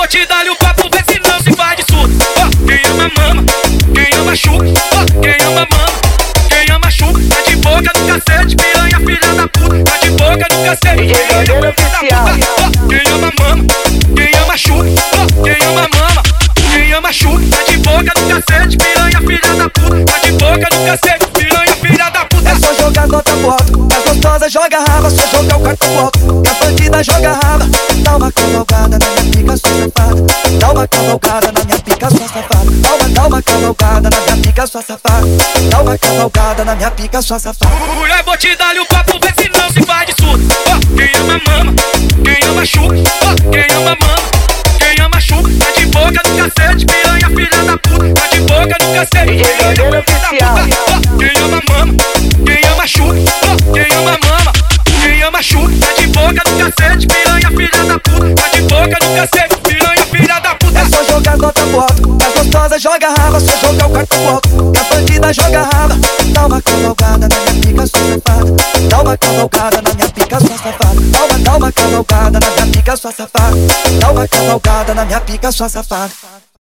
vou te dar o papo, vê se não se faz de surdo. Ó, quem ama mama, quem ama chuca. Ó, quem ama mama, quem ama chuca. Tá de boca no cacete, piranha, filha da puta. Tá de boca no cacete, piranha, filha da puta. Ó, quem ama mama, quem ama chuca. Ó, quem ama mama, quem ama chuca. Tá de boca no cacete, piranha, filha da puta. Tá de boca no cacete, piranha, filha da puta. É só jogar nota pro alto, as gostosas joga raba, só jogar o quarto pro alto. E a bandida joga raba, dá uma cavalgada na minha pica, sua safada. Dá uma cavalgada na minha pica, sua safada. Dá uma cavalgada na minha pica, sua safada. Dá uma cavalgada na minha pica, sua safada. Mulher, vou te dar o papo, vê se não se faz de surdo. Ó, quem ama mama, quem ama chuca. Ó, quem ama mama, quem ama chuca. Tá de boca no cacete, piranha, filha da puta. Tá de boca no cacete, piranha, filha da puta. Ó, quem ama mama, quem ama chuca. Ó, quem ama mama, quem ama chuca. Tá de boca no cacete, piranha, filha da puta. Tá de boca no cacete, piranha, filha da puta. É só jogar nota pro alto, as gostosas joga raba, só jogar o quarto pro alto. E a bandida joga raba, dá uma cavalgada na minha pica, sua safada. Dá uma cavalgada na minha pica, sua safada. Dá uma cavalgada na minha pica, sua safada. Dá uma cavalgada na minha pica, sua safada.